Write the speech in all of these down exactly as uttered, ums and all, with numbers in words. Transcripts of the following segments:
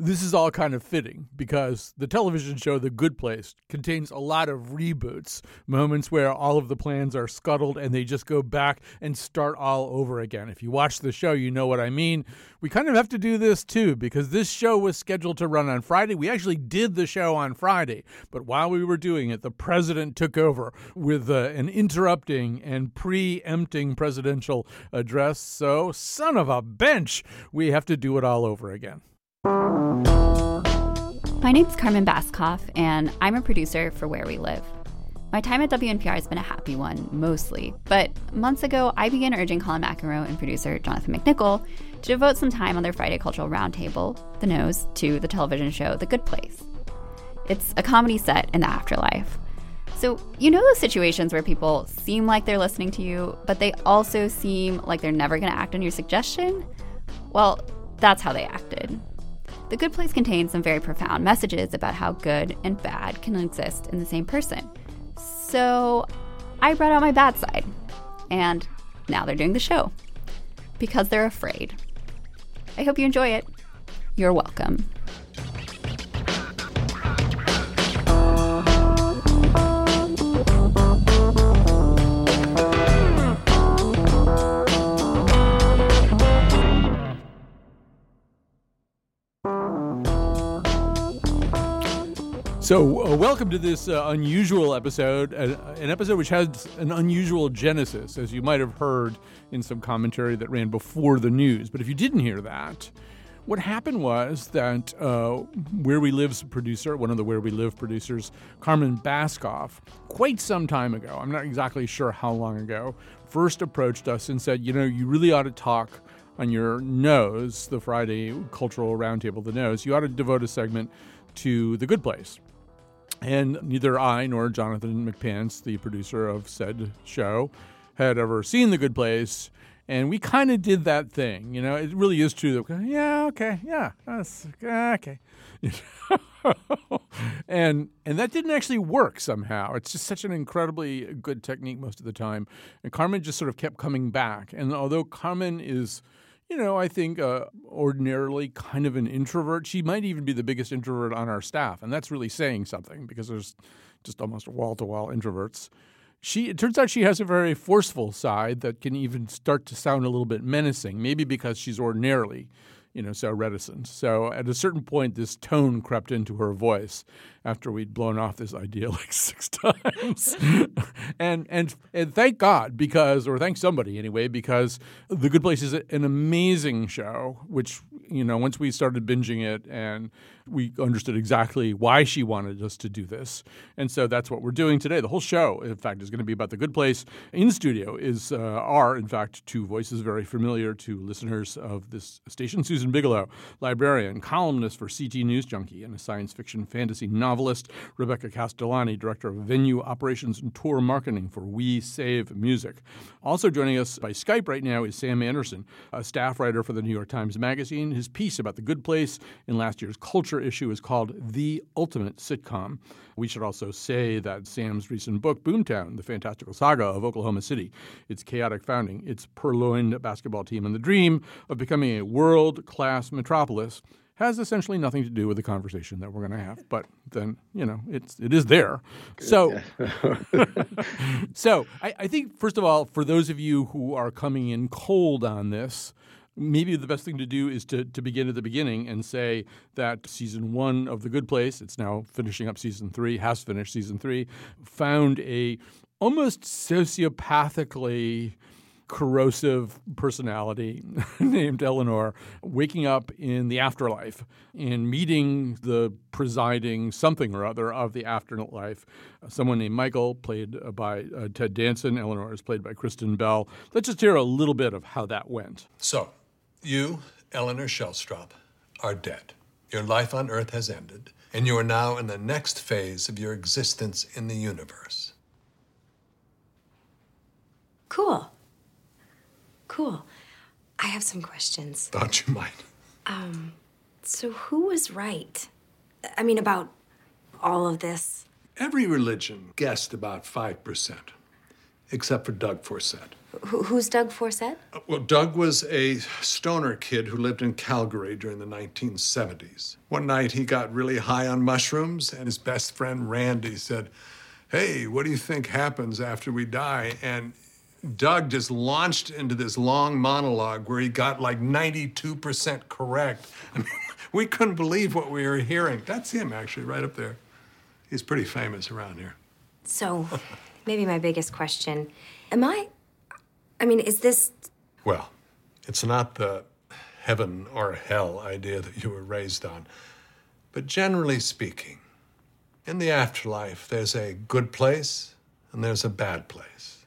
This is all kind of fitting because the television show The Good Place contains a lot of reboots, moments where all of the plans are scuttled and they just go back and start all over again. If you watch the show, you know what I mean. We kind of have to do this too because this show was scheduled to run on Friday. We actually did the show on Friday, but while we were doing it, the president took over with uh, an interrupting and preempting presidential address. So, son of a bench, we have to do it all over again. My name's Carmen Baskauf, and I'm a producer for Where We Live. My time at W N P R has been a happy one, mostly. But months ago, I began urging Colin McEnroe and producer Jonathan McNichol to devote some time on their Friday Cultural Roundtable, The Nose, to the television show The Good Place. It's a comedy set in the afterlife. So, you know those situations where people seem like they're listening to you, but they also seem like they're never going to act on your suggestion? Well, that's how they acted. The Good Place contains some very profound messages about how good and bad can exist in the same person. So I brought out my bad side. And now they're doing the show. Because they're afraid. I hope you enjoy it. You're welcome. So uh, welcome to this uh, unusual episode, uh, an episode which has an unusual genesis, as you might have heard in some commentary that ran before the news. But if you didn't hear that, what happened was that uh, Where We Live's producer, one of the Where We Live producers, Carmen Baskauf, quite some time ago, I'm not exactly sure how long ago, first approached us and said, you know, you really ought to talk on your Nose, the Friday Cultural Roundtable, The Nose, you ought to devote a segment to The Good Place. And neither I nor Jonathan McPants, the producer of said show, had ever seen The Good Place. And we kind of did that thing. You know, it really is true. That, yeah, okay, yeah, that's, okay. and and that didn't actually work somehow. It's just such an incredibly good technique most of the time. And Carmen just sort of kept coming back. And although Carmen is, you know, I think uh, ordinarily kind of an introvert. She might even be the biggest introvert on our staff, and that's really saying something because there's just almost wall-to-wall introverts. She, it turns out she has a very forceful side that can even start to sound a little bit menacing, maybe because she's ordinarily, you know, so reticent. So at a certain point, this tone crept into her voice after we'd blown off this idea like six times. and, and and thank God, because, or thank somebody anyway, because The Good Place is an amazing show, which, you know, once we started binging it and we understood exactly why she wanted us to do this. And so that's what we're doing today. The whole show, in fact, is going to be about The Good Place. In studio is uh, are, in fact, two voices very familiar to listeners of this station. Susan Bigelow, librarian, columnist for C T News Junkie, and a science fiction fantasy novelist. Rebecca Castellani, director of venue operations and tour marketing for We Save Music. Also joining us by Skype right now is Sam Anderson, a staff writer for the New York Times Magazine. His piece about The Good Place in last year's Culture issue is called The Ultimate Sitcom. We should also say that Sam's recent book, Boomtown, the fantastical saga of Oklahoma City, its chaotic founding, its purloined basketball team, and the dream of becoming a world-class metropolis, has essentially nothing to do with the conversation that we're going to have. But then, you know, it's it is there. So, so I, I think, first of all, for those of you who are coming in cold on this, maybe the best thing to do is to, to begin at the beginning and say that season one of The Good Place, it's now finishing up season three, has finished season three, found a almost sociopathically corrosive personality named Eleanor waking up in the afterlife and meeting the presiding something or other of the afterlife, someone named Michael, played by uh, Ted Danson. Eleanor is played by Kristen Bell. Let's just hear a little bit of how that went. So, you, Eleanor Shellstrop, are dead. Your life on Earth has ended, and you are now in the next phase of your existence in the universe. Cool. Cool. I have some questions. Thought you might. Um, so who was right? I mean, about all of this? Every religion guessed about five percent, except for Doug Forsett. Wh- who's Doug Forsett? Well, Doug was a stoner kid who lived in Calgary during the nineteen seventies. One night he got really high on mushrooms, and his best friend Randy said, "Hey, what do you think happens after we die?" And Doug just launched into this long monologue where he got like ninety-two percent correct. I mean, we couldn't believe what we were hearing. That's him, actually, right up there. He's pretty famous around here. So, maybe my biggest question, am I... I mean, is this... Well, it's not the heaven or hell idea that you were raised on. But generally speaking, in the afterlife, there's a good place and there's a bad place.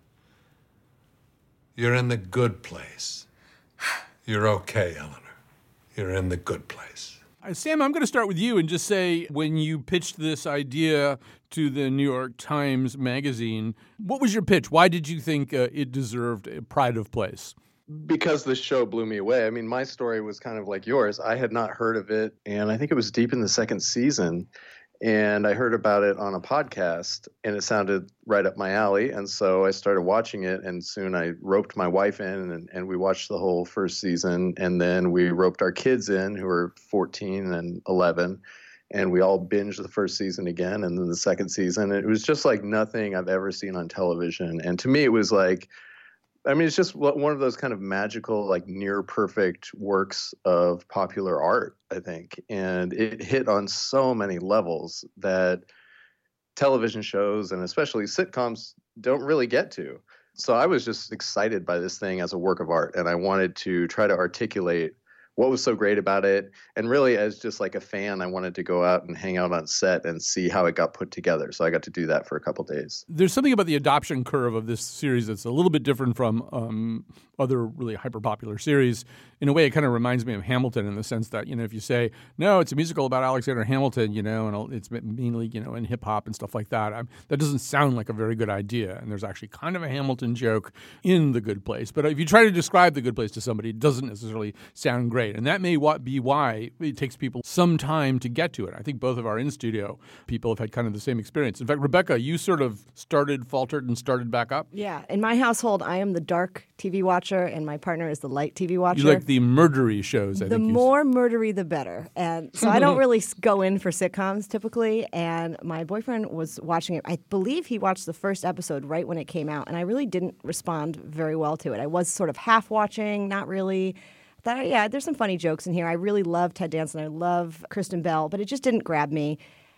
You're in the good place. You're okay, Eleanor. You're in the good place. Uh, Sam, I'm going to start with you and just say, when you pitched this idea to the New York Times Magazine, what was your pitch? Why did you think uh, it deserved a pride of place? Because the show blew me away. I mean, my story was kind of like yours. I had not heard of it, and I think it was deep in the second season. And I heard about it on a podcast, and it sounded right up my alley. And so I started watching it, and soon I roped my wife in, and, and we watched the whole first season. And then we roped our kids in, who were fourteen and eleven, and we all binged the first season again, and then the second season. It was just like nothing I've ever seen on television. And to me, it was like, I mean, it's just one of those kind of magical, like near perfect works of popular art, I think. And it hit on so many levels that television shows and especially sitcoms don't really get to. So I was just excited by this thing as a work of art. And I wanted to try to articulate what was so great about it. And really, as just like a fan, I wanted to go out and hang out on set and see how it got put together. So I got to do that for a couple days. There's something about the adoption curve of this series that's a little bit different from um, other really hyper-popular series. In a way, it kind of reminds me of Hamilton in the sense that, you know, if you say, no, it's a musical about Alexander Hamilton, you know, and it's mainly, you know, in hip-hop and stuff like that, I'm, that doesn't sound like a very good idea. And there's actually kind of a Hamilton joke in The Good Place. But if you try to describe The Good Place to somebody, it doesn't necessarily sound great. And that may be why it takes people some time to get to it. I think both of our in-studio people have had kind of the same experience. In fact, Rebecca, you sort of started, faltered, and started back up. Yeah. In my household, I am the dark T V watcher, and my partner is the light T V watcher. You like the murdery shows, I the think. The more murdery, the better. And so I don't really go in for sitcoms typically. And my boyfriend was watching it. I believe he watched the first episode right when it came out, and I really didn't respond very well to it. I was sort of half watching, not really. That, yeah, there's some funny jokes in here. I really love Ted Danson. I love Kristen Bell, but it just didn't grab me.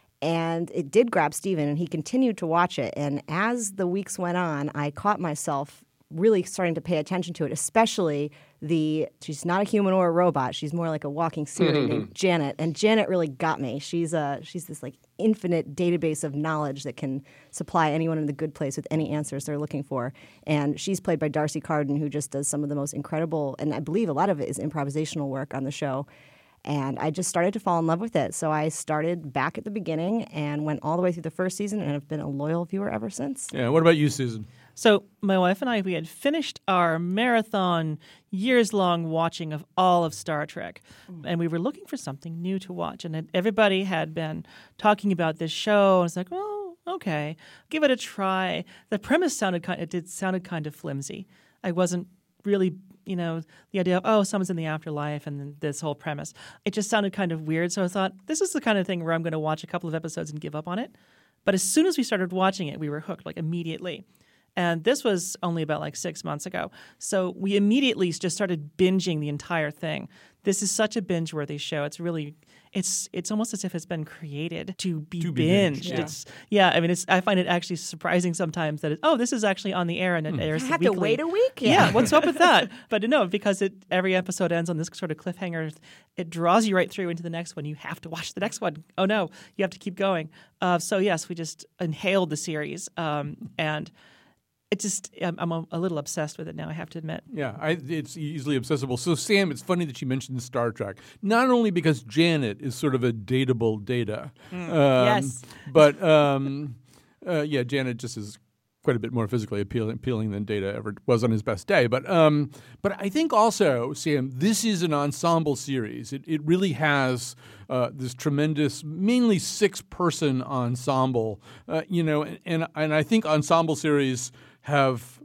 And it did grab Steven, and he continued to watch it. And as the weeks went on, I caught myself really starting to pay attention to it, especially the, she's not a human or a robot. She's more like a walking Siri named Janet. And Janet really got me. She's a, she's this like infinite database of knowledge that can supply anyone in The Good Place with any answers they're looking for. And she's played by Darcy Carden, who just does some of the most incredible, and I believe a lot of it is improvisational work on the show. And I just started to fall in love with it. So I started back at the beginning and went all the way through the first season, and have been a loyal viewer ever since. Yeah. What about you, Susan? So my wife and I, we had finished our marathon, years-long watching of all of Star Trek, and we were looking for something new to watch. And everybody had been talking about this show. I was like, well, okay, give it a try. The premise sounded kind, it did sounded kind of flimsy. I wasn't really, you know, the idea of, oh, someone's in the afterlife and then this whole premise. It just sounded kind of weird. So I thought, this is the kind of thing where I'm going to watch a couple of episodes and give up on it. But as soon as we started watching it, we were hooked, like immediately. And this was only about like six months ago. So we immediately just started binging the entire thing. This is such a binge-worthy show. It's really, it's it's almost as if it's been created to be to be binged. binged. Yeah. It's yeah. I mean, it's I find it actually surprising sometimes that it, oh, this is actually on the air and it Hmm. airs I have weekly. to wait a week? Yeah. yeah, what's up with that? But no, because it every episode ends on this sort of cliffhanger. It draws you right through into the next one. You have to watch the next one. Oh no, you have to keep going. Uh, so yes, we just inhaled the series um, and. It just, I'm, I'm a, a little obsessed with it now, I have to admit. Yeah, I, it's easily accessible. So, Sam, it's funny that you mentioned Star Trek, not only because Janet is sort of a dateable data. Mm. Um, Yes. But, um, uh, yeah, Janet just is quite a bit more physically appealing, appealing than Data ever was on his best day. But um, but I think also, Sam, this is an ensemble series. It, it really has uh, this tremendous, mainly six-person ensemble, uh, you know, and, and and I think ensemble series have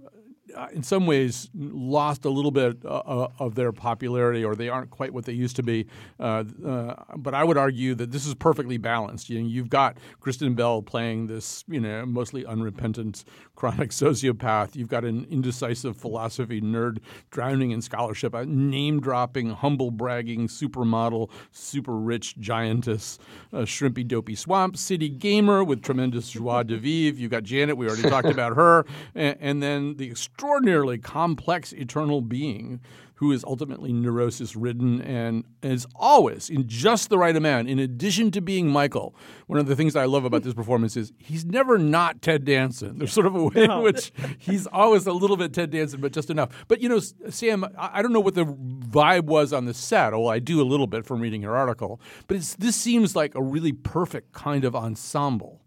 uh, in some ways lost a little bit uh, of their popularity, or they aren't quite what they used to be. Uh, uh, but I would argue that this is perfectly balanced. You know, you've got Kristen Bell playing this, you know, mostly unrepentant chronic sociopath. You've got an indecisive philosophy nerd drowning in scholarship, a name-dropping, humble-bragging supermodel, super-rich giantess, a shrimpy, dopey swamp city gamer with tremendous joie de vivre. You've got Janet. We already talked about her. And, and then the extraordinarily complex eternal being who is ultimately neurosis-ridden and is always in just the right amount. In addition to being Michael, one of the things I love about this performance is he's never not Ted Danson. There's sort of a way no. in which he's always a little bit Ted Danson, but just enough. But, you know, Sam, I don't know what the vibe was on the set. Well, I do a little bit from reading your article. But it's, this seems like a really perfect kind of ensemble.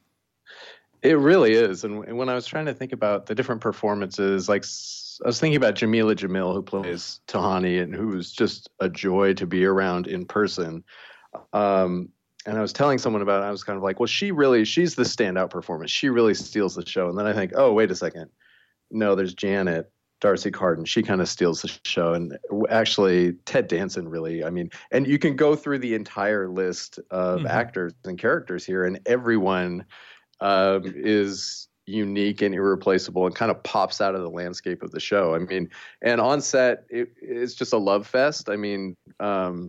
It really is. And when I was trying to think about the different performances, like I was thinking about Jamila Jamil, who plays Tahani and who's just a joy to be around in person. Um, and I was telling someone about it. I was kind of like, well, she really, she's the standout performance. She really steals the show. And then I think, oh, wait a second. No, there's Janet, Darcy Carden. She kind of steals the show. And actually, Ted Danson really, I mean, and you can go through the entire list of mm-hmm. actors and characters here, and everyone um, is unique and irreplaceable and kind of pops out of the landscape of the show. I mean, and on set, it, it's just a love fest. I mean, um,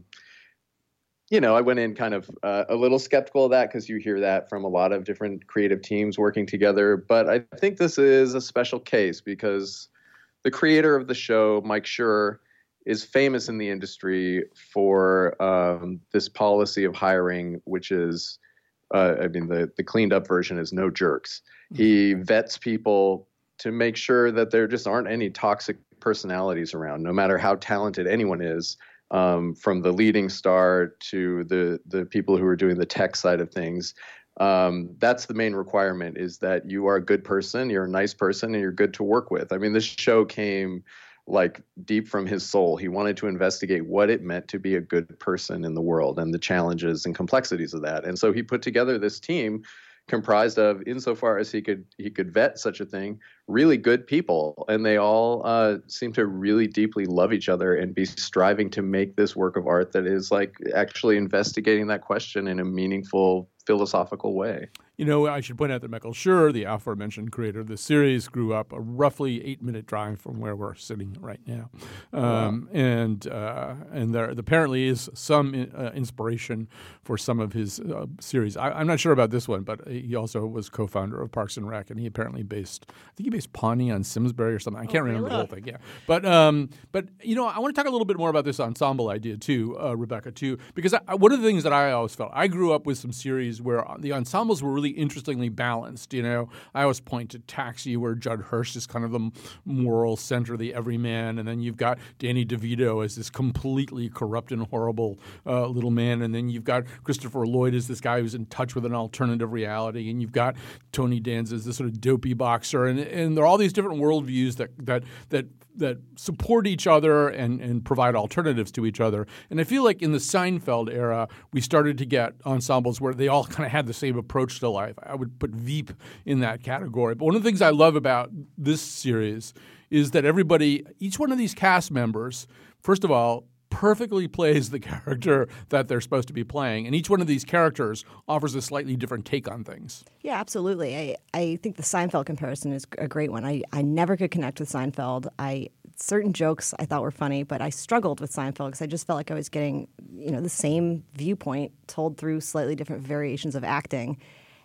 you know, I went in kind of uh, a little skeptical of that because you hear that from a lot of different creative teams working together. But I think this is a special case because the creator of the show, Mike Schur, is famous in the industry for um, this policy of hiring, which is, uh, I mean, the, the cleaned up version is no jerks. He vets people to make sure that there just aren't any toxic personalities around, no matter how talented anyone is, um, from the leading star to the the people who are doing the tech side of things. Um, that's the main requirement, is that you are a good person, you're a nice person, and you're good to work with. I mean, this show came like deep from his soul. He wanted to investigate what it meant to be a good person in the world and the challenges and complexities of that. And so he put together this team comprised of, insofar as he could he could vet such a thing, really good people. And they all uh, seem to really deeply love each other and be striving to make this work of art that is like actually investigating that question in a meaningful, philosophical way. You know, I should point out that Michael Schur, the aforementioned creator of the series, grew up a roughly eight-minute drive from where we're sitting right now. Um, wow. And uh, and there apparently is some uh, inspiration for some of his uh, series. I, I'm not sure about this one, but he also was co-founder of Parks and Rec, and he apparently based, I think he based Pawnee on Simsbury or something. I can't oh, remember really? the whole thing. Yeah, but um, but you know, I want to talk a little bit more about this ensemble idea too, uh, Rebecca, too, because I, one of the things that I always felt, I grew up with some series where the ensembles were really interestingly balanced. You know, I always point to Taxi, where Judd Hirsch is kind of the moral center, the everyman, and then you've got Danny DeVito as this completely corrupt and horrible uh, little man, and then you've got Christopher Lloyd as this guy who's in touch with an alternative reality, and you've got Tony Danza as this sort of dopey boxer, and and there are all these different worldviews that that that that support each other and, and provide alternatives to each other. And I feel like in the Seinfeld era, we started to get ensembles where they all kind of had the same approach to life. I would put Veep in that category. But one of the things I love about this series is that everybody, each one of these cast members, first of all, perfectly plays the character that they're supposed to be playing. And each one of these characters offers a slightly different take on things. Yeah, absolutely. I, I think the Seinfeld comparison is a great one. I, I never could connect with Seinfeld. I certain jokes I thought were funny, but I struggled with Seinfeld because I just felt like I was getting, you know, the same viewpoint told through slightly different variations of acting.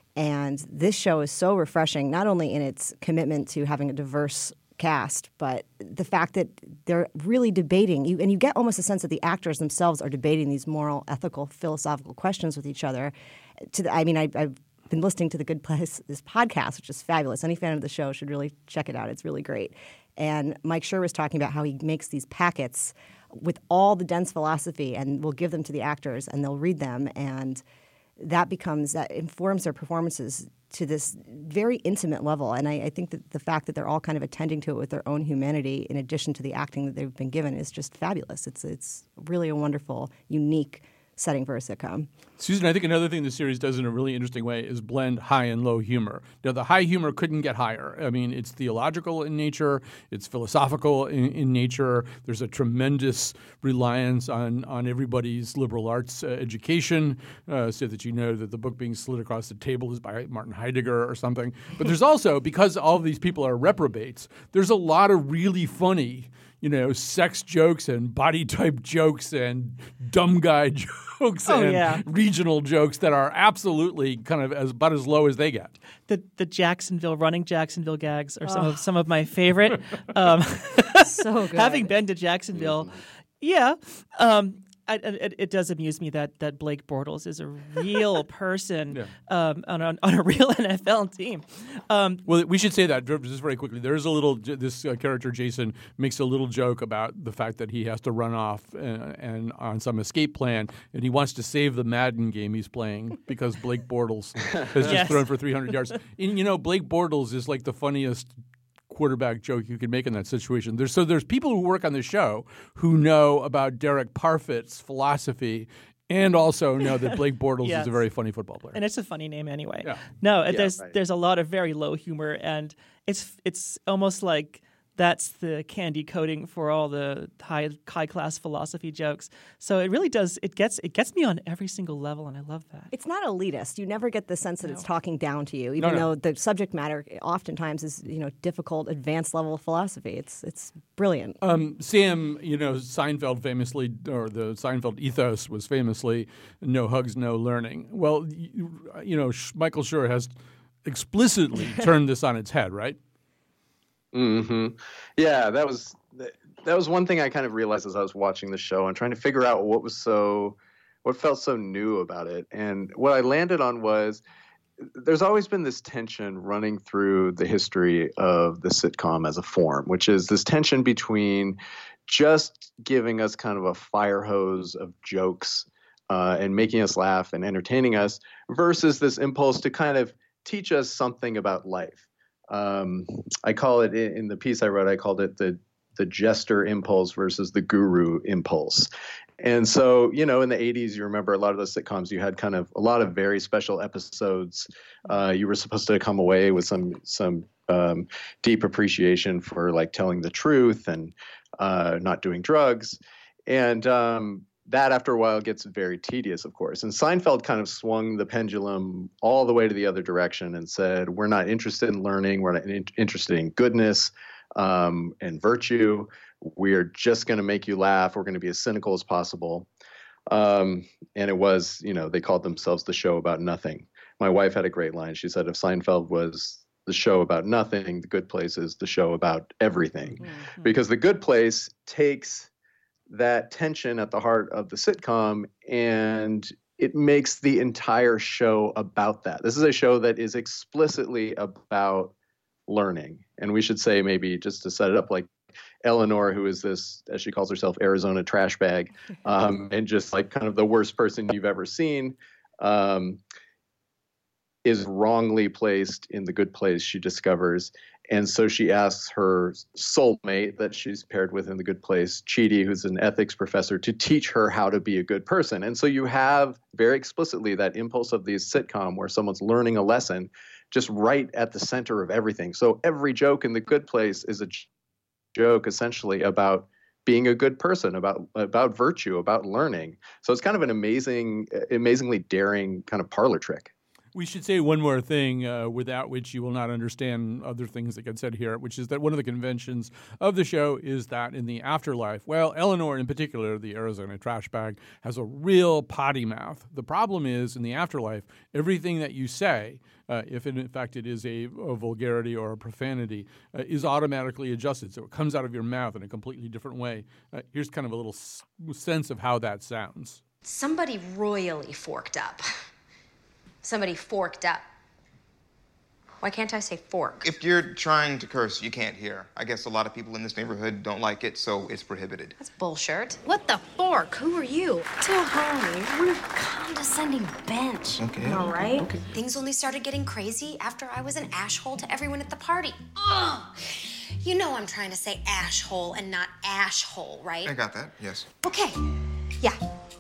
And this show is so refreshing, not only in its commitment to having a diverse cast, but the fact that they're really debating, you, and you get almost a sense that the actors themselves are debating these moral, ethical, philosophical questions with each other. To the, I mean, I, I've been listening to the Good Place, this podcast, which is fabulous. Any fan of the show should really check it out. It's really great. And Mike Schur was talking about how he makes these packets with all the dense philosophy and will give them to the actors, and they'll read them, and that becomes, that informs their performances to this very intimate level. And I, I think that the fact that they're all kind of attending to it with their own humanity in addition to the acting that they've been given is just fabulous. It's it's really a wonderful, unique setting for a sitcom. Susan, I think another thing the series does in a really interesting way is blend high and low humor. Now, the high humor couldn't get higher. I mean, it's theological in nature. It's philosophical in, in nature. There's a tremendous reliance on, on everybody's liberal arts uh, education, uh, so that you know that the book being slid across the table is by Martin Heidegger or something. But there's also, because all of these people are reprobates, there's a lot of really funny, you know, sex jokes and body type jokes and dumb guy jokes oh, and yeah. regional jokes that are absolutely kind of as about as low as they get. The the Jacksonville running Jacksonville gags are some oh. of some of my favorite. Um, so good. Having been to Jacksonville, yeah. Um, I, it, it does amuse me that that Blake Bortles is a real person yeah. um, on, a, on a real N F L team. Um, well, we should say that just very quickly. There is a little – this uh, character, Jason, makes a little joke about the fact that he has to run off and, and on some escape plan, and he wants to save the Madden game he's playing because Blake Bortles has just yes. thrown for three hundred yards. And, you know, Blake Bortles is like the funniest – quarterback joke you could make in that situation. There's so there's people who work on the show who know about Derek Parfit's philosophy and also know that Blake Bortles yes. is a very funny football player. And it's a funny name anyway. Yeah. No, yeah, there's right. there's a lot of very low humor, and it's it's almost like that's the candy coating for all the high high class philosophy jokes. So it really does it gets it gets me on every single level, and I love that. It's not elitist. You never get the sense that no. it's talking down to you, even no, no. though the subject matter oftentimes is, you know, difficult, advanced level philosophy. It's it's brilliant. Um, Sam, you know, Seinfeld famously, or the Seinfeld ethos was famously no hugs, no learning. Well, you, you know, Michael Schur has explicitly turned this on its head, right? Mm-hmm. Yeah, that was that was one thing I kind of realized as I was watching the show and trying to figure out what was so, what felt so new about it. And what I landed on was there's always been this tension running through the history of the sitcom as a form, which is this tension between just giving us kind of a fire hose of jokes uh, and making us laugh and entertaining us versus this impulse to kind of teach us something about life. Um, I call it in the piece I wrote, I called it the the jester impulse versus the guru impulse. And so, you know, in the eighties, you remember a lot of those sitcoms, you had kind of a lot of very special episodes. Uh, you were supposed to come away with some some um, deep appreciation for like telling the truth and uh, not doing drugs. And um, that after a while gets very tedious, of course. And Seinfeld kind of swung the pendulum all the way to the other direction and said, we're not interested in learning. We're not in- interested in goodness um, and virtue. We're just going to make you laugh. We're going to be as cynical as possible. Um, and it was, you know, they called themselves the show about nothing. My wife had a great line. She said, if Seinfeld was the show about nothing, The Good Place is the show about everything. Mm-hmm. Because The Good Place takes that tension at the heart of the sitcom, and it makes the entire show about that. This is a show that is explicitly about learning. And we should say, maybe just to set it up, like Eleanor, who is this, as she calls herself, Arizona trash bag, um, and just like kind of the worst person you've ever seen, um, is wrongly placed in the good place, she discovers. And so she asks her soulmate that she's paired with in the good place, Chidi, who's an ethics professor, to teach her how to be a good person. And so you have very explicitly that impulse of these sitcom where someone's learning a lesson just right at the center of everything. So every joke in the good place is a j- joke essentially about being a good person, about about virtue, about learning. So it's kind of an amazing, amazingly daring kind of parlor trick. We should say one more thing, uh, without which you will not understand other things that get said here, which is that one of the conventions of the show is that in the afterlife, well, Eleanor in particular, the Arizona trash bag, has a real potty mouth. The problem is, in the afterlife, everything that you say, uh, if in fact it is a, a vulgarity or a profanity, uh, is automatically adjusted. So it comes out of your mouth in a completely different way. Uh, here's kind of a little s- sense of how that sounds. Somebody royally forked up. Somebody forked up. Why can't I say fork? If you're trying to curse, you can't hear. I guess a lot of people in this neighborhood don't like it, so it's prohibited. That's bullshit. What the fork? Who are you? To homie, we're condescending bench. Okay. All right? Okay. Things only started getting crazy after I was an ashhole to everyone at the party. Ugh! You know I'm trying to say ashhole and not ashhole, right? I got that, yes. Okay. Yeah.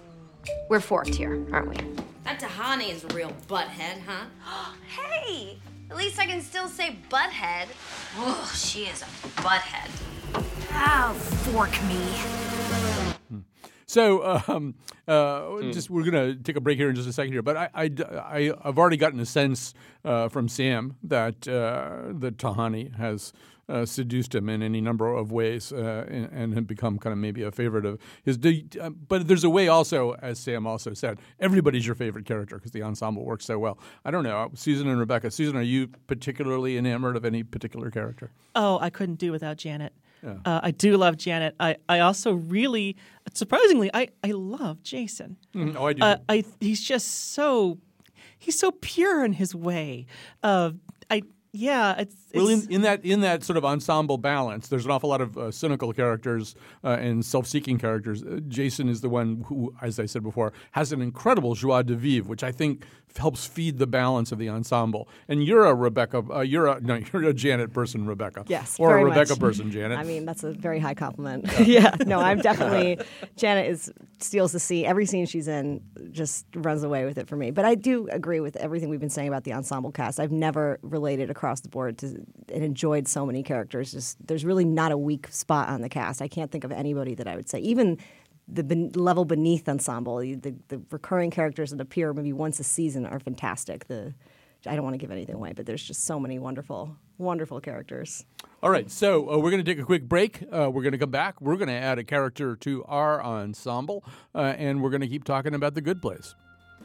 We're forked here, aren't we? That Tahani is a real butthead, huh? Hey, at least I can still say butthead. Oh, she is a butthead. Oh, fork me. So, um, uh, mm. just we're going to take a break here in just a second here. But I, I, I, I've already gotten a sense uh, from Sam that uh, that Tahani has uh, seduced him in any number of ways uh, and, and had become kind of maybe a favorite of his. Uh, but there's a way also, as Sam also said, everybody's your favorite character because the ensemble works so well. I don't know, Susan and Rebecca. Susan, are you particularly enamored of any particular character? Oh, I couldn't do without Janet. Yeah. Uh, I do love Janet. I, I also really, surprisingly, I, I love Jason. Mm-hmm. Oh, I do. Uh, I he's just so he's so pure in his way. Uh, I yeah. It's, it's well, in, in that in that sort of ensemble balance, there's an awful lot of uh, cynical characters uh, and self-seeking characters. Uh, Jason is the one who, as I said before, has an incredible joie de vivre, which I think helps feed the balance of the ensemble. And you're a Rebecca, uh, you're a no, you're a Janet person, Rebecca. Yes, or very a Rebecca much. person, Janet. I mean, that's a very high compliment. Yeah, no, I'm definitely Janet is steals the scene. Every scene she's in just runs away with it for me. But I do agree with everything we've been saying about the ensemble cast. I've never related across the board to and enjoyed so many characters. Just there's really not a weak spot on the cast. I can't think of anybody that I would say even. The ben- level beneath ensemble, the, the recurring characters that appear maybe once a season are fantastic. The I don't want to give anything away, but there's just so many wonderful, wonderful characters. All right, so uh, we're going to take a quick break. Uh, we're going to come back. We're going to add a character to our ensemble, uh, and we're going to keep talking about The Good Place.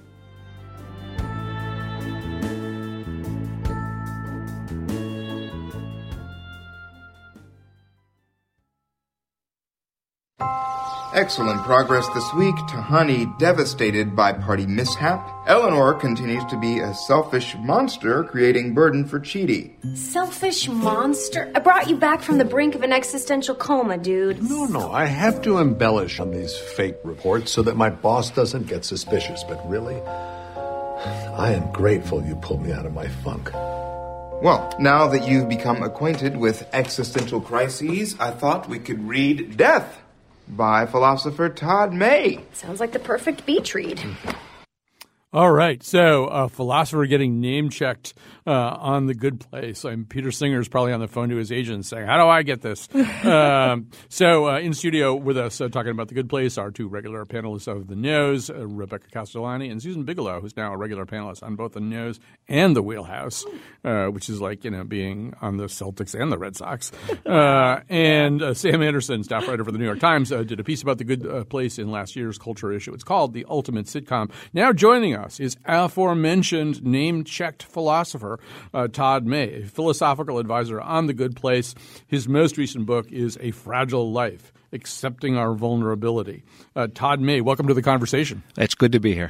Excellent progress this week. Tahani devastated by party mishap. Eleanor continues to be a selfish monster, creating burden for Chidi. Selfish monster? I brought you back from the brink of an existential coma, dude. No, no, I have to embellish on these fake reports so that my boss doesn't get suspicious. But really, I am grateful you pulled me out of my funk. Well, now that you've become acquainted with existential crises, I thought we could read Death by philosopher Todd May. Sounds like the perfect beach read. All right, so a philosopher getting name-checked uh, on The Good Place. I'm Peter Singer is probably on the phone to his agent saying, how do I get this? um, so uh, in studio with us uh, talking about The Good Place are two regular panelists of The Nose, uh, Rebecca Castellani and Susan Bigelow, who's now a regular panelist on both The Nose and The Wheelhouse, uh, which is like, you know, being on the Celtics and the Red Sox. Uh, and uh, Sam Anderson, staff writer for The New York Times, uh, did a piece about The Good uh, Place in last year's Culture issue. It's called The Ultimate Sitcom. Now joining us is aforementioned name-checked philosopher uh, Todd May, a philosophical advisor on The Good Place. His most recent book is A Fragile Life, Accepting Our Vulnerability. Uh, Todd May, welcome to the conversation. It's good to be here.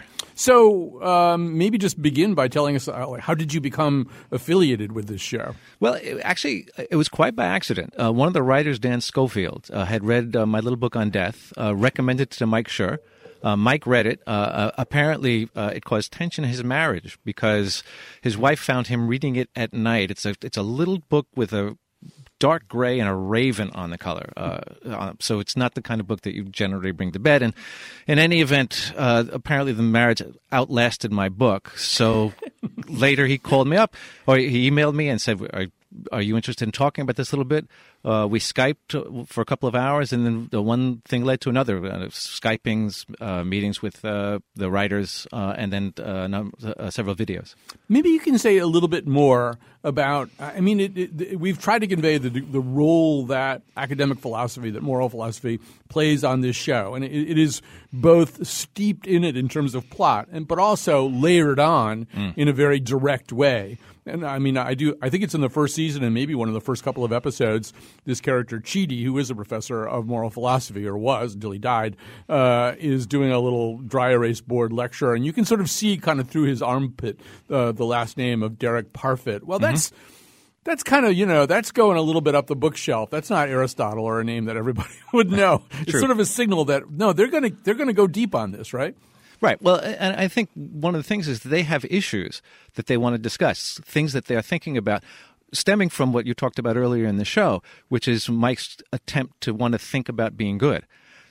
So um, maybe just begin by telling us uh, how did you become affiliated with this show? Well, it, actually, it was quite by accident. Uh, one of the writers, Dan Schofield, uh, had read uh, my little book on death, uh, recommended it to Mike Schur. Uh, Mike read it. Uh, uh, apparently, uh, it caused tension in his marriage because his wife found him reading it at night. It's a it's a little book with a dark gray and a raven on the color. Uh, uh, so it's not the kind of book that you generally bring to bed. And in any event, uh, apparently the marriage outlasted my book. So later he called me up, or he emailed me and said, are, are you interested in talking about this a little bit? Uh, we Skyped for a couple of hours, and then the one thing led to another. Uh, Skypings, uh, meetings with uh, the writers, uh, and then uh, num- uh, several videos. Maybe you can say a little bit more about, I mean, it, it, we've tried to convey the, the role that academic philosophy, that moral philosophy plays on this show. And it, it is both steeped in it in terms of plot, and but also layered on mm. in a very direct way. And I mean, I do. I think it's in the first season and maybe one of the first couple of episodes. This character Chidi, who is a professor of moral philosophy, or was until he died, uh, is doing a little dry erase board lecture, and you can sort of see kind of through his armpit uh, the last name of Derek Parfit. Well, that's mm-hmm. that's kind of you know that's going a little bit up the bookshelf. That's not Aristotle or a name that everybody would know. It's sort of a signal that no, they're going to they're going to go deep on this, right? Right. Well, and I think one of the things is they have issues that they want to discuss, things that they're thinking about, stemming from what you talked about earlier in the show, which is Mike's attempt to want to think about being good.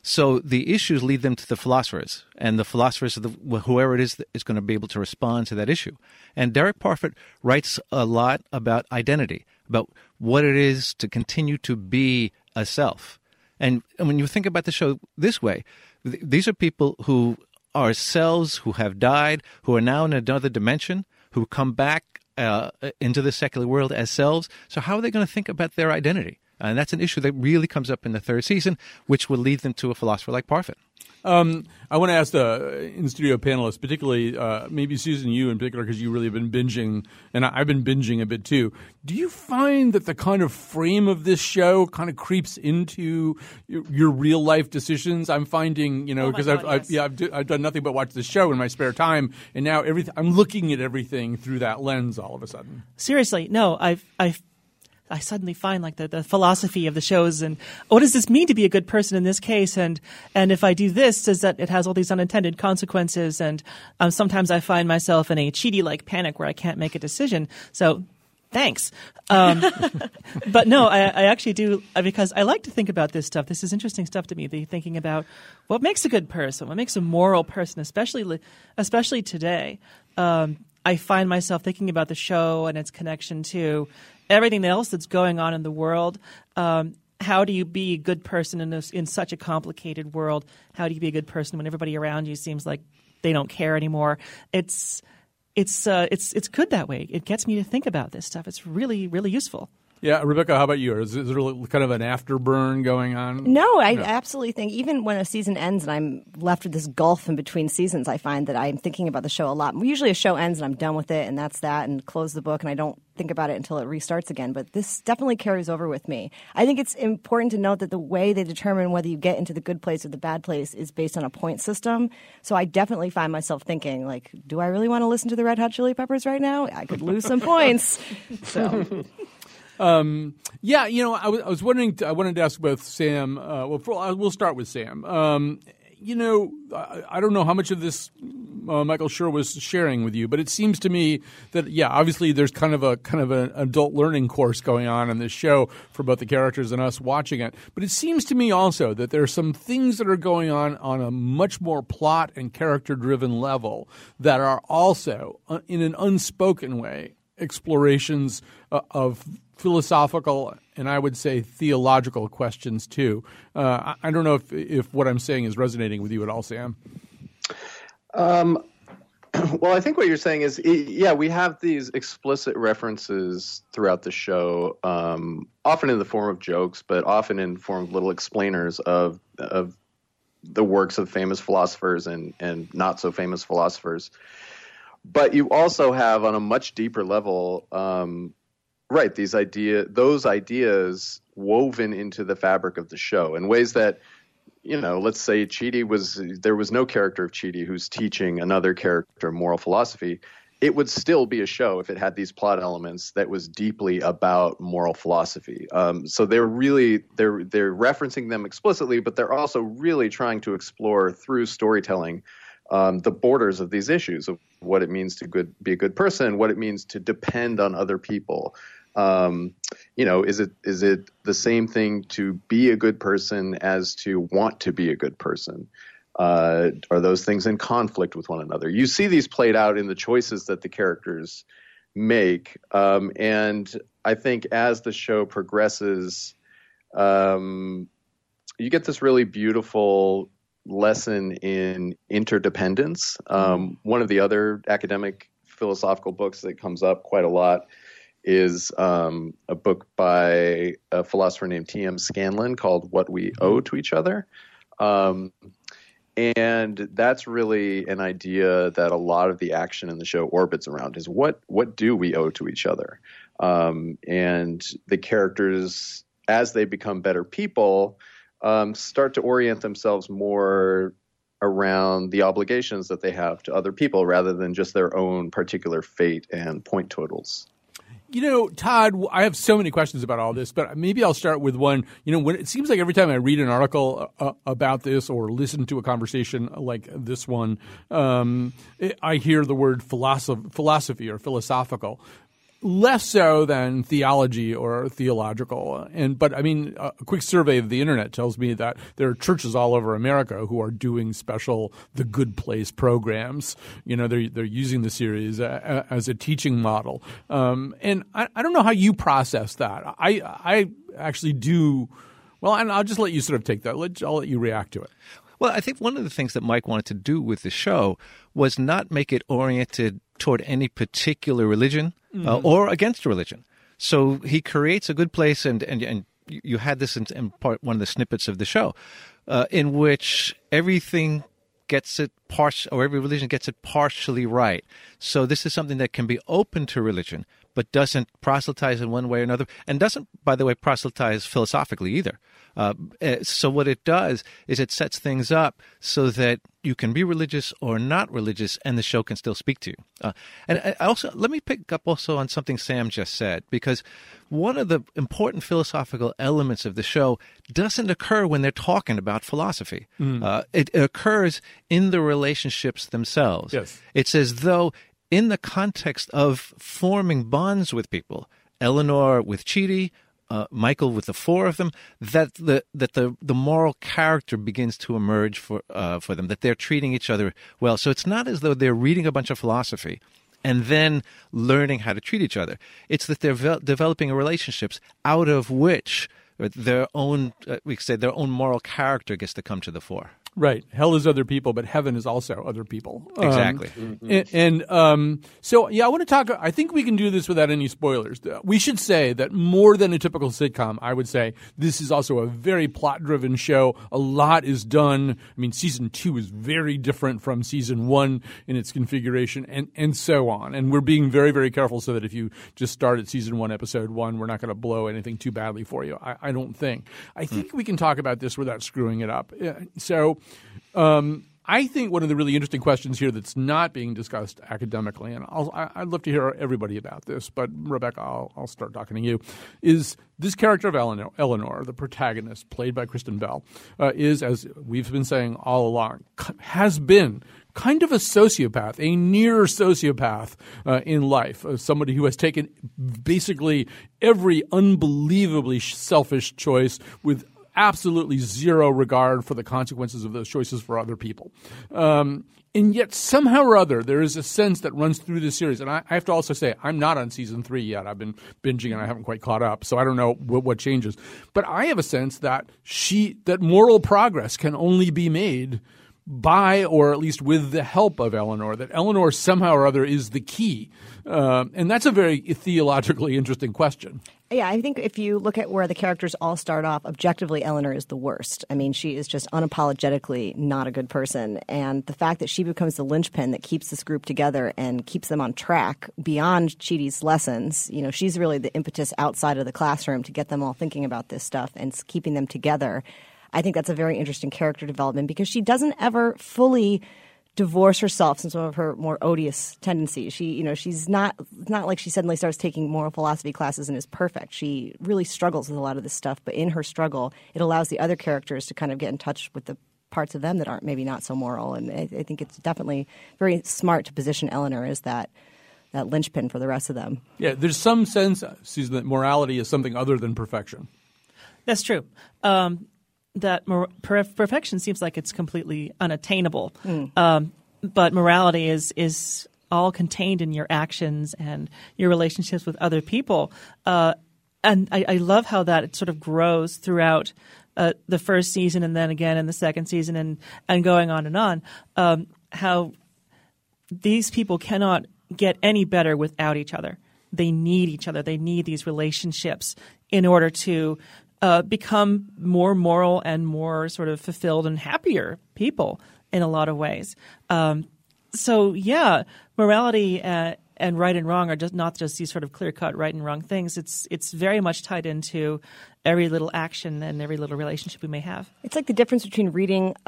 So the issues lead them to the philosophers, and the philosophers, are the, whoever it is, is going to be able to respond to that issue. And Derek Parfit writes a lot about identity, about what it is to continue to be a self. And, and when you think about the show this way, th- these are people who are selves who have died, who are now in another dimension, who come back uh, into the secular world as selves. So how are they going to think about their identity? And that's an issue that really comes up in the third season, which will lead them to a philosopher like Parfit. Um, I want to ask the in-studio panelists, particularly uh, maybe Susan, you in particular, because you really have been binging, and I've been binging a bit too. Do you find that the kind of frame of this show kind of creeps into your, your real-life decisions? I'm finding, you know, because oh I've, I've, yeah, I've, do, I've done nothing but watch this show in my spare time, and now everything, I'm looking at everything through that lens all of a sudden. Seriously, no, I've I've. I suddenly find like the, the philosophy of the shows and what does this mean to be a good person in this case? And, and if I do this, does that it has all these unintended consequences? And um, sometimes I find myself in a Chidi-like panic where I can't make a decision. So thanks. Um, but no, I, I actually do because I like to think about this stuff. This is interesting stuff to me, the thinking about what makes a good person, what makes a moral person, especially, especially today. Um, I find myself thinking about the show and its connection to everything else that's going on in the world. Um, how do you be a good person in this, in such a complicated world? How do you be a good person when everybody around you seems like they don't care anymore? It's it's uh, it's it's good that way. It gets me to think about this stuff. It's really really useful. Yeah, Rebecca, how about you? Is, is there kind of an afterburn going on? No, I no. absolutely think even when a season ends and I'm left with this gulf in between seasons, I find that I'm thinking about the show a lot. Usually a show ends and I'm done with it and that's that and close the book and I don't think about it until it restarts again. But this definitely carries over with me. I think it's important to note that the way they determine whether you get into the good place or the bad place is based on a point system. So I definitely find myself thinking, like, do I really want to listen to the Red Hot Chili Peppers right now? I could lose some points. So... Um, yeah, you know, I, w- I was wondering, I wanted to ask both Sam, uh, well, for, we'll start with Sam. Um, you know, I, I don't know how much of this uh, Michael Schur was sharing with you, but it seems to me that, yeah, obviously there's kind of a kind of an adult learning course going on in this show for both the characters and us watching it. But it seems to me also that there are some things that are going on on a much more plot and character-driven level that are also, uh, in an unspoken way, explorations uh, of philosophical and I would say theological questions too. Uh, I, I don't know if if what I'm saying is resonating with you at all, Sam. Um, well, I think what you're saying is, yeah, we have these explicit references throughout the show, um, often in the form of jokes, but often in the form of little explainers of of the works of famous philosophers and and not so famous philosophers. But you also have, on a much deeper level, um, right, these idea, those ideas woven into the fabric of the show in ways that, you know, let's say Chidi was, there was no character of Chidi who's teaching another character moral philosophy. It would still be a show if it had these plot elements that was deeply about moral philosophy. Um, so they're really, they're they're referencing them explicitly, but they're also really trying to explore through storytelling Um, the borders of these issues of what it means to good, be a good person, what it means to depend on other people. Um, you know, is it is it the same thing to be a good person as to want to be a good person? Uh, are those things in conflict with one another? You see these played out in the choices that the characters make. Um, and I think as the show progresses, um, you get this really beautiful lesson in interdependence. Um, one of the other academic philosophical books that comes up quite a lot is um, a book by a philosopher named T M Scanlon called What We Owe to Each Other. Um, and that's really an idea that a lot of the action in the show orbits around is what, what do we owe to each other? Um, and the characters, as they become better people, Um, start to orient themselves more around the obligations that they have to other people rather than just their own particular fate and point totals. You know, Todd, I have so many questions about all this, but maybe I'll start with one. You know, when it seems like every time I read an article uh, about this or listen to a conversation like this one, um, it, I hear the word philosoph- philosophy or philosophical. less so than theology or theological. And but I mean, a quick survey of the internet tells me that there are churches all over America who are doing special The Good Place programs. You know, they're they're using the series a, a, as a teaching model. Um, and I, I don't know how you process that. I I actually do. Well, and I'll just let you sort of take that. Let, I'll let you react to it. Well, I think one of the things that Mike wanted to do with the show was not make it oriented toward any particular religion mm-hmm. uh, or against a religion. So he creates A Good Place, and and, and you had this in, in part one of the snippets of the show, uh, in which everything gets it partial, or every religion gets it partially right. So this is something that can be open to religion, but doesn't proselytize in one way or another, and doesn't, by the way, proselytize philosophically either. Uh, so what it does is it sets things up so that you can be religious or not religious, and the show can still speak to you. Uh, and I also let me pick up also on something Sam just said, because one of the important philosophical elements of the show doesn't occur when they're talking about philosophy. Mm. Uh, it, it occurs in the relationships themselves. Yes. It's as though in the context of forming bonds with people, Eleanor with Chidi, Uh, Michael with the four of them, that the that the, the moral character begins to emerge for uh, for them, that they're treating each other well. So it's not as though they're reading a bunch of philosophy and then learning how to treat each other. It's that they're ve- developing relationships out of which their own, uh, we could say, their own moral character gets to come to the fore. Right. Hell is other people, but heaven is also other people. Exactly. Um, mm-hmm. And, and um, so, yeah, I want to talk – I think we can do this without any spoilers. We should say that more than a typical sitcom, I would say this is also a very plot-driven show. A lot is done. I mean, season two is very different from season one in its configuration, and, and so on. And we're being very, very careful so that if you just start at season one, episode one, we're not going to blow anything too badly for you. I, I don't think. I think mm. we can talk about this without screwing it up. So – Um, I think one of the really interesting questions here that's not being discussed academically, and I'll, I'd love to hear everybody about this, but Rebecca, I'll, I'll start talking to you, is this character of Eleanor, Eleanor the protagonist, played by Kristen Bell, uh, is, as we've been saying all along, has been kind of a sociopath, a near sociopath uh, in life, uh, somebody who has taken basically every unbelievably selfish choice with absolutely zero regard for the consequences of those choices for other people. Um, and yet somehow or other, there is a sense that runs through this series. And I, I have to also say, I'm not on season three yet. I've been binging and I haven't quite caught up. So I don't know what, what changes. But I have a sense that she, that moral progress can only be made by, or at least with the help of Eleanor, that Eleanor somehow or other is the key. Um, and that's a very theologically interesting question. Yeah, I think if you look at where the characters all start off, objectively, Eleanor is the worst. I mean, she is just unapologetically not a good person. And the fact that she becomes the linchpin that keeps this group together and keeps them on track beyond Chidi's lessons, you know, she's really the impetus outside of the classroom to get them all thinking about this stuff and keeping them together. I think that's a very interesting character development because she doesn't ever fully divorce herself from some of her more odious tendencies. She, you know, she's not not like she suddenly starts taking moral philosophy classes and is perfect. She really struggles with a lot of this stuff, but in her struggle, it allows the other characters to kind of get in touch with the parts of them that aren't maybe not so moral. And I, I think it's definitely very smart to position Eleanor as that that linchpin for the rest of them. Yeah, there's some sense, Susan, that morality is something other than perfection. That's true. Um, that mor- per- perfection seems like it's completely unattainable. Mm. Um, but morality is is all contained in your actions and your relationships with other people. Uh, and I, I love how that it sort of grows throughout uh, the first season and then again in the second season and, and going on and on. Um, how these people cannot get any better without each other. They need each other. They need these relationships in order to Uh, become more moral and more sort of fulfilled and happier people in a lot of ways. Um, so, yeah, morality uh, and right and wrong are just not just these sort of clear-cut right and wrong things. It's it's very much tied into every little action and every little relationship we may have. It's like the difference between reading a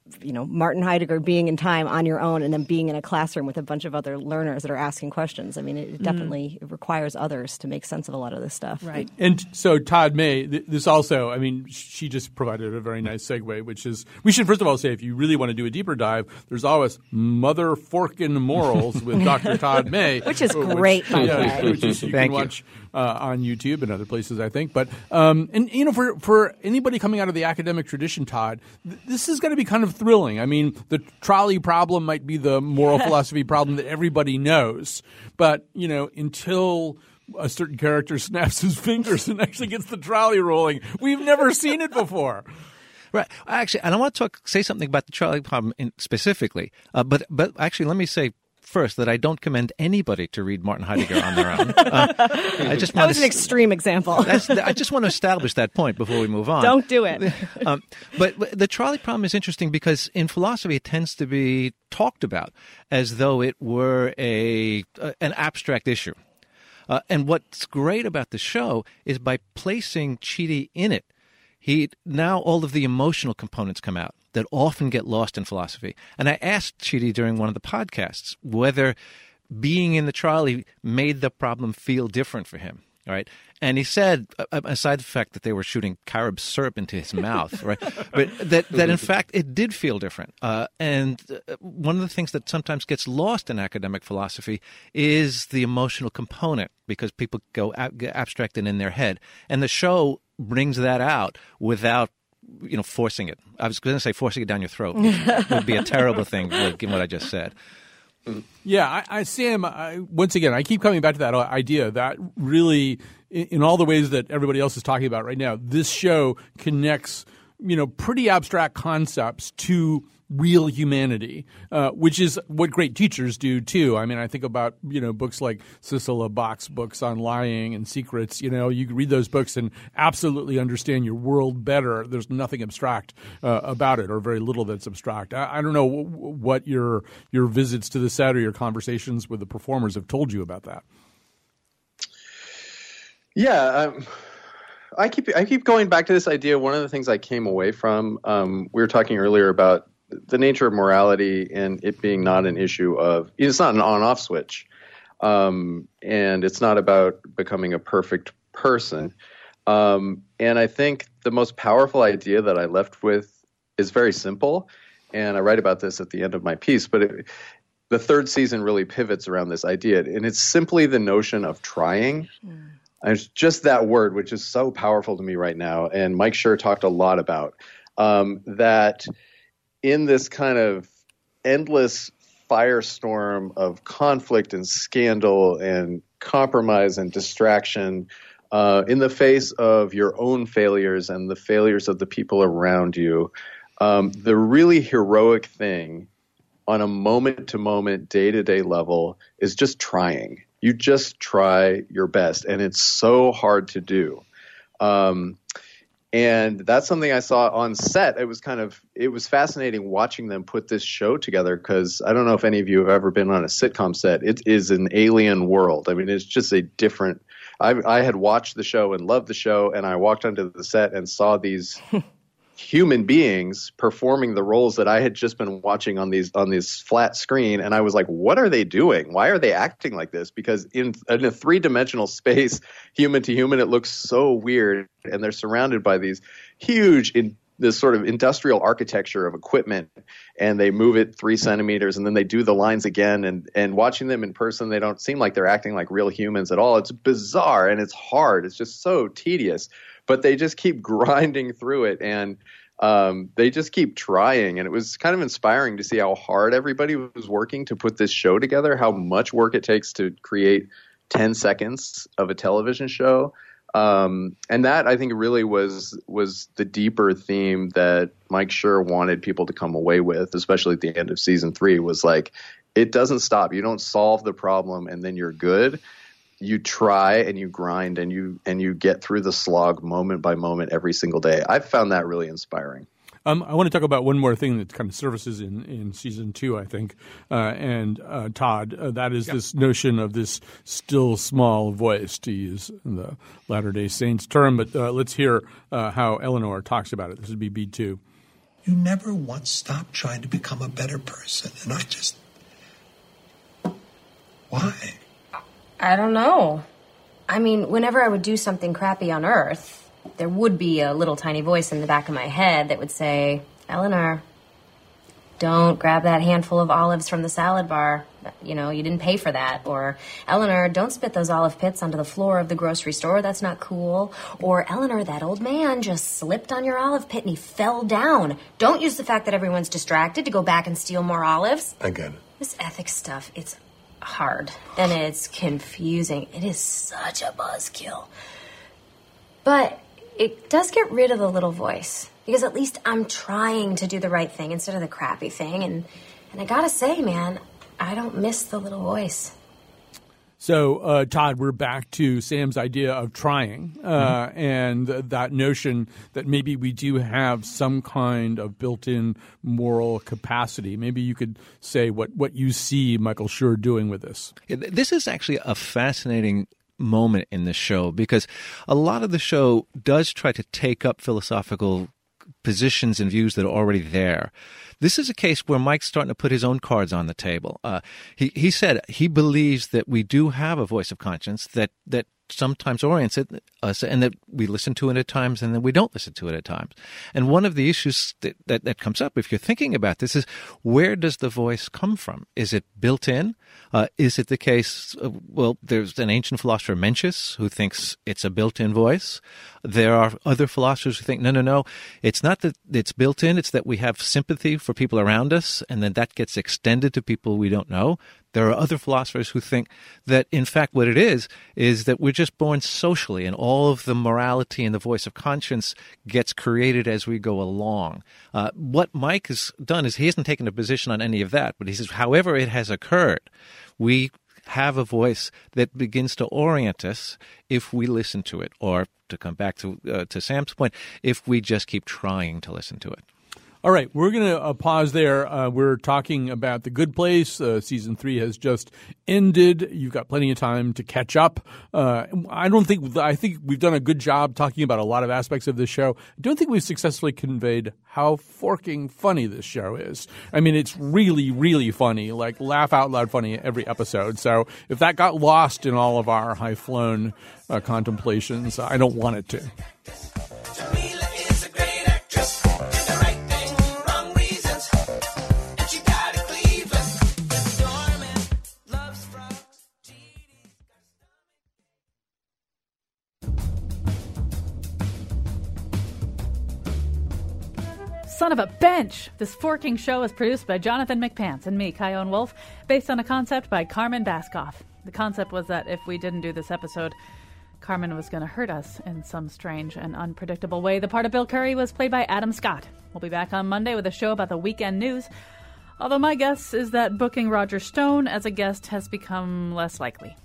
you know, Martin Heidegger being in time on your own and then being in a classroom with a bunch of other learners that are asking questions. I mean, it definitely mm. requires others to make sense of a lot of this stuff. Right. And so Todd May, th- this also, I mean, she just provided a very nice segue, which is, we should first of all say, if you really want to do a deeper dive, there's always Mother Forkin Morals with Doctor Todd May. Which is great, by the yeah, way. Which is, you Thank can you. watch uh, on YouTube and other places, I think. But, um, and, you know, for, for anybody coming out of the academic tradition, Todd, th- this is going to be kind of thrilling. I mean, the trolley problem might be the moral philosophy problem that everybody knows. But, you know, until a certain character snaps his fingers and actually gets the trolley rolling, we've never seen it before. Right. Actually, and I want to talk, say something about the trolley problem in, specifically. Uh, but but actually, let me say first that I don't commend anybody to read Martin Heidegger on their own. Uh, I just that want was to, an extreme example. That's, I just want to establish that point before we move on. Don't do it. um, but, but the trolley problem is interesting because in philosophy it tends to be talked about as though it were a uh, an abstract issue. Uh, and what's great about the show is by placing Chidi in it, he now all of the emotional components come out that often get lost in philosophy. And I asked Chidi during one of the podcasts whether being in the trolley made the problem feel different for him. Right. And he said, aside the fact that they were shooting carob syrup into his mouth, right, but that, that in fact it did feel different. Uh, and one of the things that sometimes gets lost in academic philosophy is the emotional component because people go ab- get abstracted in their head. And the show brings that out without, you know, forcing it. I was going to say forcing it down your throat, which would be a terrible thing, given what I just said. Yeah, I, I Sam, I, once again, I keep coming back to that idea that really, in, in all the ways that everybody else is talking about right now, this show connects, you know, pretty abstract concepts to real humanity, uh, which is what great teachers do too. I mean, I think about, you know, books like Cicely Bach's books on lying and secrets. You know, you read those books and absolutely understand your world better. There's nothing abstract uh, about it, or very little that's abstract. I, I don't know w- what your your visits to the set or your conversations with the performers have told you about that. Yeah, um, I keep I keep going back to this idea. One of the things I came away from, um, we were talking earlier about the nature of morality and it being not an issue of, it's not an on-off switch. Um, and it's not about becoming a perfect person. Um, and I think the most powerful idea that I left with is very simple. And I write about this at the end of my piece, but it, the third season really pivots around this idea. And it's simply the notion of trying. Mm. And it's just that word, which is so powerful to me right now. And Mike Schur talked a lot about um, that in this kind of endless firestorm of conflict and scandal and compromise and distraction, uh, in the face of your own failures and the failures of the people around you, um, the really heroic thing on a moment-to-moment, day-to-day level is just trying. You just try your best, and it's so hard to do. Um, And that's something I saw on set. It was kind of, it was fascinating watching them put this show together because I don't know if any of you have ever been on a sitcom set. It is an alien world. I mean, it's just a different, I, I had watched the show and loved the show, and I walked onto the set and saw these human beings performing the roles that I had just been watching on these on this flat screen, and I was like, what are they doing? Why are they acting like this? Because in, in a three-dimensional space, human to human, it looks so weird, and they're surrounded by these huge in this sort of industrial architecture of equipment, and they move it three centimeters, and then they do the lines again, and and watching them in person, they don't seem like they're acting like real humans at all. It's bizarre, and it's hard. It's just so tedious. But they just keep grinding through it, and um, they just keep trying. And it was kind of inspiring to see how hard everybody was working to put this show together, how much work it takes to create ten seconds of a television show. Um, and that, I think, really was was the deeper theme that Mike Schur wanted people to come away with, especially at the end of season three, was like, it doesn't stop. You don't solve the problem and then you're good. You try and you grind and you and you get through the slog moment by moment every single day. I've found that really inspiring. Um, I want to talk about one more thing that kind of surfaces in, in season two, I think. Uh, and uh, Todd, uh, that is yep. this notion of this still small voice, to use the Latter-day Saints term. But uh, let's hear uh, how Eleanor talks about it. This would be B two. You never once stopped trying to become a better person. And I just... Why? I don't know. I mean, whenever I would do something crappy on Earth, there would be a little tiny voice in the back of my head that would say, Eleanor, don't grab that handful of olives from the salad bar. You know, you didn't pay for that. Or, Eleanor, don't spit those olive pits onto the floor of the grocery store. That's not cool. Or, Eleanor, that old man just slipped on your olive pit and he fell down. Don't use the fact that everyone's distracted to go back and steal more olives. I get it. This ethics stuff, it's hard and it's confusing. It is such a buzzkill. But it does get rid of the little voice. Because at least I'm trying to do the right thing instead of the crappy thing. And, and I gotta say, man, I don't miss the little voice. So, uh, Todd, we're back to Sam's idea of trying uh, mm-hmm. and that notion that maybe we do have some kind of built-in moral capacity. Maybe you could say what, what you see Michael Schur doing with this. This is actually a fascinating moment in the show because a lot of the show does try to take up philosophical positions and views that are already there. This is a case where Mike's starting to put his own cards on the table. Uh, he he said he believes that we do have a voice of conscience that that sometimes orients it, us, and that we listen to it at times, and then we don't listen to it at times. And one of the issues that, that, that comes up, if you're thinking about this, is where does the voice come from? Is it built in? Uh, is it the case, uh, well, there's an ancient philosopher, Mencius, who thinks it's a built-in voice. There are other philosophers who think, no, no, no, it's not that it's built in, it's that we have sympathy for people around us, and then that gets extended to people we don't know. There are other philosophers who think that, in fact, what it is, is that we're just born socially, and all of the morality and the voice of conscience gets created as we go along. Uh, what Mike has done is he hasn't taken a position on any of that, but he says, however it has occurred, we have a voice that begins to orient us if we listen to it, or to come back to uh, to Sam's point, if we just keep trying to listen to it. All right, we're going to uh, pause there. Uh, we're talking about The Good Place. Uh, season three has just ended. You've got plenty of time to catch up. Uh, I don't think I think we've done a good job talking about a lot of aspects of this show. I don't think we've successfully conveyed how forking funny this show is. I mean, it's really, really funny, like laugh out loud funny every episode. So if that got lost in all of our high-flown uh, contemplations, I don't want it to. Son of a bench! This forking show is produced by Jonathan McPants and me, Kyone Wolf, based on a concept by Carmen Baskoff. The concept was that if we didn't do this episode, Carmen was going to hurt us in some strange and unpredictable way. The part of Bill Curry was played by Adam Scott. We'll be back on Monday with a show about the weekend news, although my guess is that booking Roger Stone as a guest has become less likely.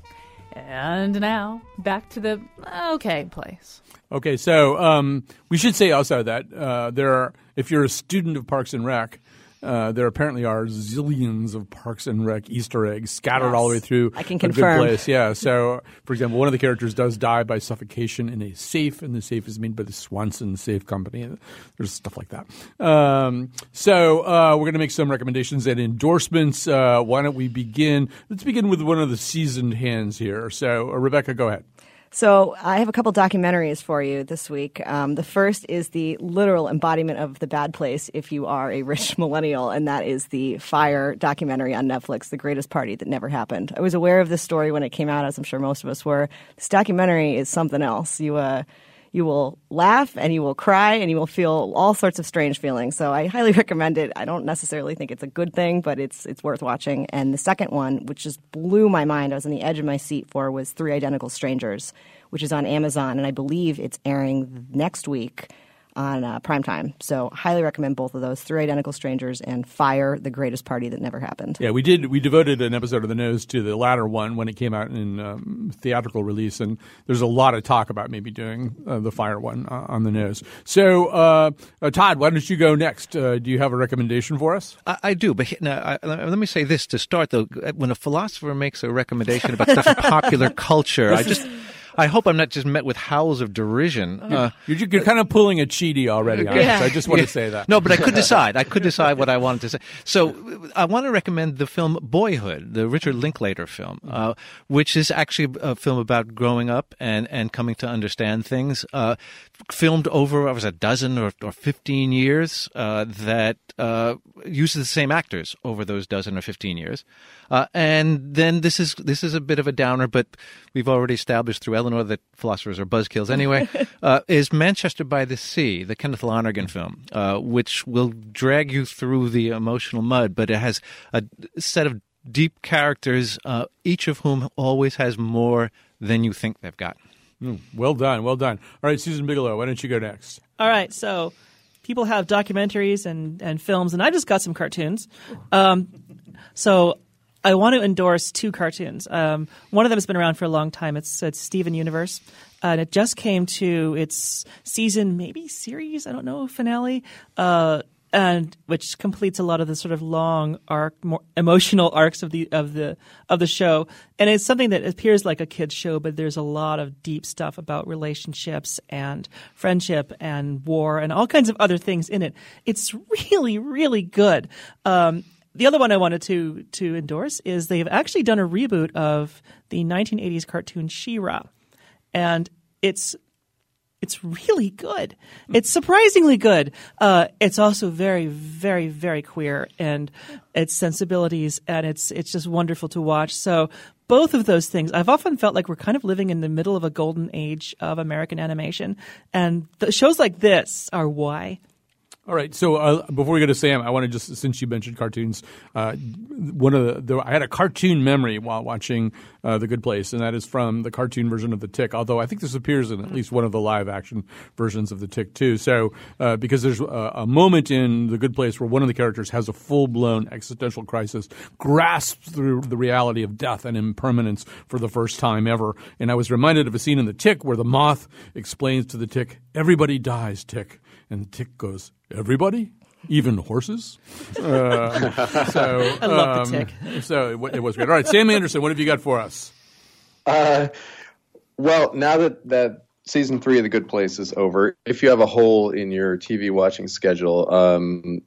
And now, back to the okay place. Okay, so um, we should say also that uh, there are, if you're a student of Parks and Rec, uh, there apparently are zillions of Parks and Rec Easter eggs scattered yes, all the way through I can a confirm. Good Place. Yeah, so, for example, one of the characters does die by suffocation in a safe, and the safe is made by the Swanson Safe Company. There's stuff like that. Um, so uh, we're going to make some recommendations and endorsements. Uh, why don't we begin? Let's begin with one of the seasoned hands here. So, uh, Rebecca, go ahead. So I have a couple documentaries for you this week. Um, the first is the literal embodiment of The Bad Place if you are a rich millennial, and that is the Fire documentary on Netflix, The Greatest Party That Never Happened. I was aware of this story when it came out, as I'm sure most of us were. This documentary is something else. You uh, you will laugh and you will cry and you will feel all sorts of strange feelings. So I highly recommend it. I don't necessarily think it's a good thing, but it's it's worth watching. And the second one, which just blew my mind, I was on the edge of my seat for, was Three Identical Strangers, which is on Amazon, and I believe it's airing next week on uh, primetime. So highly recommend both of those, Three Identical Strangers and Fire, The Greatest Party That Never Happened. Yeah, we did. We devoted an episode of The Nose to the latter one when it came out in um, theatrical release, and there's a lot of talk about maybe doing uh, the Fire one uh, on The Nose. So, uh, uh, Todd, why don't you go next? Uh, do you have a recommendation for us? I, I do, but now, I, let me say this to start, though. When a philosopher makes a recommendation about stuff in popular culture, I just... I hope I'm not just met with howls of derision. Uh, you're, you're kind of pulling a Chidi already on yeah. us. I just want yeah. to say that. No, but I could decide. I could decide what I wanted to say. So I want to recommend the film Boyhood, the Richard Linklater film, uh, which is actually a film about growing up and, and coming to understand things. Uh, filmed over, I was a dozen or, or fifteen years uh, that uh, uses the same actors over those dozen or fifteen years. Uh, and then this is this is a bit of a downer, but we've already established through Eleanor that philosophers are buzzkills anyway, uh, is Manchester by the Sea, the Kenneth Lonergan film, uh, which will drag you through the emotional mud, but it has a set of deep characters, uh, each of whom always has more than you think they've got. Mm, well done, well done. All right, Susan Bigelow, why don't you go next? All right, so people have documentaries and, and films, and I just got some cartoons. Um, so I want to endorse two cartoons. Um, one of them has been around for a long time. It's, it's Steven Universe, and it just came to its season, maybe series, I don't know, finale, uh, and which completes a lot of the sort of long arc, more emotional arcs of the of the of the show. And it's something that appears like a kid's show, but there's a lot of deep stuff about relationships and friendship and war and all kinds of other things in it. It's really, really good. Um, The other one I wanted to to endorse is they've actually done a reboot of the nineteen eighties cartoon She-Ra, and it's it's really good. It's surprisingly good. Uh, it's also very, very, very queer and its sensibilities, and it's it's just wonderful to watch. So both of those things, I've often felt like we're kind of living in the middle of a golden age of American animation, and the shows like this are why. All right. So uh, before we go to Sam, I want to just, since you mentioned cartoons, uh, one of the, the I had a cartoon memory while watching uh, The Good Place, and that is from the cartoon version of The Tick. Although I think this appears in at least one of the live action versions of The Tick too. So uh, because there's a, a moment in The Good Place where one of the characters has a full blown existential crisis, grasps through the reality of death and impermanence for the first time ever, and I was reminded of a scene in The Tick where the moth explains to the Tick, "Everybody dies, Tick," and the Tick goes, "Everybody? Even horses?" Uh, so I love um, the Tick. So it, it was great. All right, Sam Anderson, what have you got for us? Uh, well, now that, that season three of The Good Place is over, if you have a hole in your T V watching schedule, um,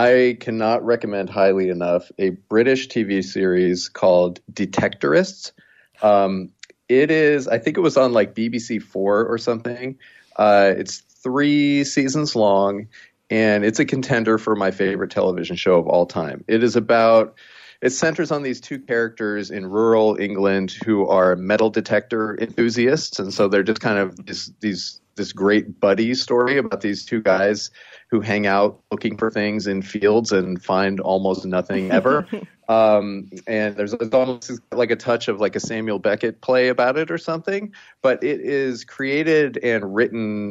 I cannot recommend highly enough a British T V series called Detectorists. Um, it is, I think it was on like B B C Four or something. Uh, it's three seasons long, and it's a contender for my favorite television show of all time. It is about, it centers on these two characters in rural England who are metal detector enthusiasts, and so they're just kind of this, these this great buddy story about these two guys who hang out looking for things in fields and find almost nothing ever. um, and there's, there's almost like a touch of like a Samuel Beckett play about it or something, but it is created and written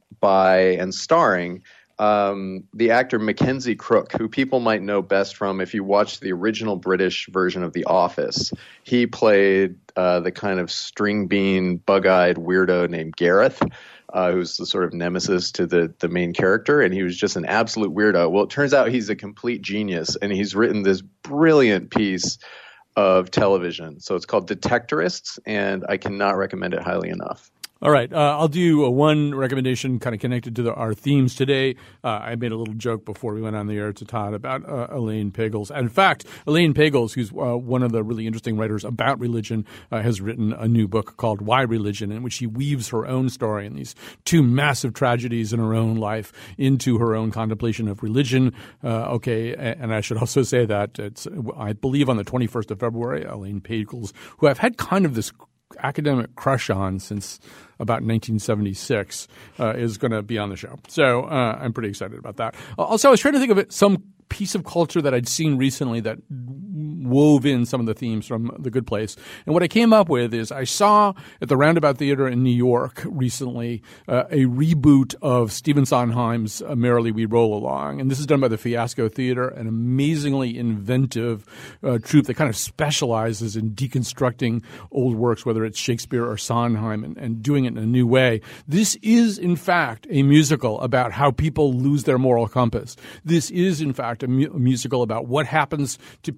by and starring um, the actor Mackenzie Crook, who people might know best from if you watch the original British version of The Office. He played uh, the kind of string bean, bug-eyed weirdo named Gareth, uh, who's the sort of nemesis to the, the main character, and he was just an absolute weirdo. Well, it turns out he's a complete genius, and he's written this brilliant piece of television. So it's called Detectorists, and I cannot recommend it highly enough. All right. Uh, I'll do a one recommendation kind of connected to the, our themes today. Uh, I made a little joke before we went on the air to Todd about uh, Elaine Pagels. In fact, Elaine Pagels, who's uh, one of the really interesting writers about religion, uh, has written a new book called Why Religion, in which she weaves her own story and these two massive tragedies in her own life into her own contemplation of religion. Uh, okay. And I should also say that it's, I believe on the twenty-first of February, Elaine Pagels, who I've had kind of this academic crush on since about nineteen seventy-six, uh, is going to be on the show. So uh, I'm pretty excited about that. Also, I was trying to think of it, some piece of culture that I'd seen recently that wove in some of the themes from The Good Place. And what I came up with is I saw at the Roundabout Theater in New York recently uh, a reboot of Stephen Sondheim's uh, Merrily We Roll Along. And this is done by the Fiasco Theater, an amazingly inventive uh, troupe that kind of specializes in deconstructing old works, whether it's Shakespeare or Sondheim, and, and doing it in a new way. This is, in fact, a musical about how people lose their moral compass. This is, in fact, a, mu- a musical about what happens to people when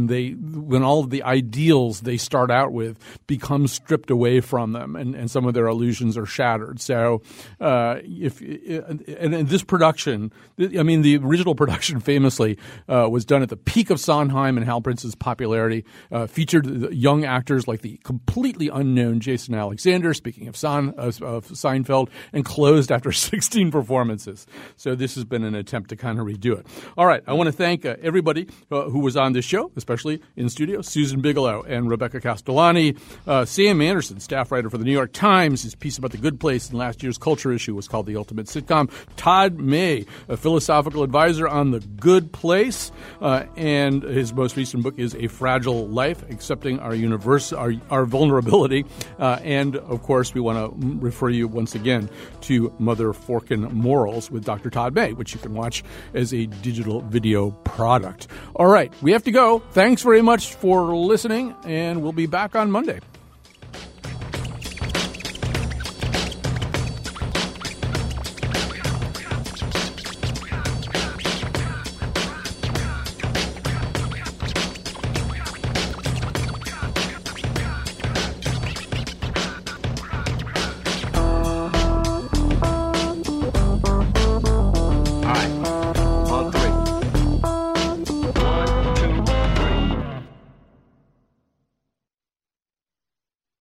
when they when all of the ideals they start out with become stripped away from them, and, and some of their illusions are shattered. So, uh, if and, and this production, I mean, the original production famously uh, was done at the peak of Sondheim and Hal Prince's popularity, uh, featured young actors like the completely unknown Jason Alexander, speaking of, Son, of, of Seinfeld, and closed after sixteen performances. So this has been an attempt to kind of redo it. All right, I want to thank uh, everybody uh, who was on this show, especially in studio, Susan Bigelow and Rebecca Castellani, uh, Sam Anderson, staff writer for the New York Times. His piece about The Good Place in last year's Culture issue was called The Ultimate Sitcom. Todd May, a philosophical advisor on The Good Place, uh, and his most recent book is A Fragile Life, Accepting Our Universe, Our, our Vulnerability. Uh, and, of course, we want to refer you once again to Mother Forkin Morals with Doctor Todd May, which you can watch as a digital video product. All right, we have to go. Thanks very much for listening, and we'll be back on Monday.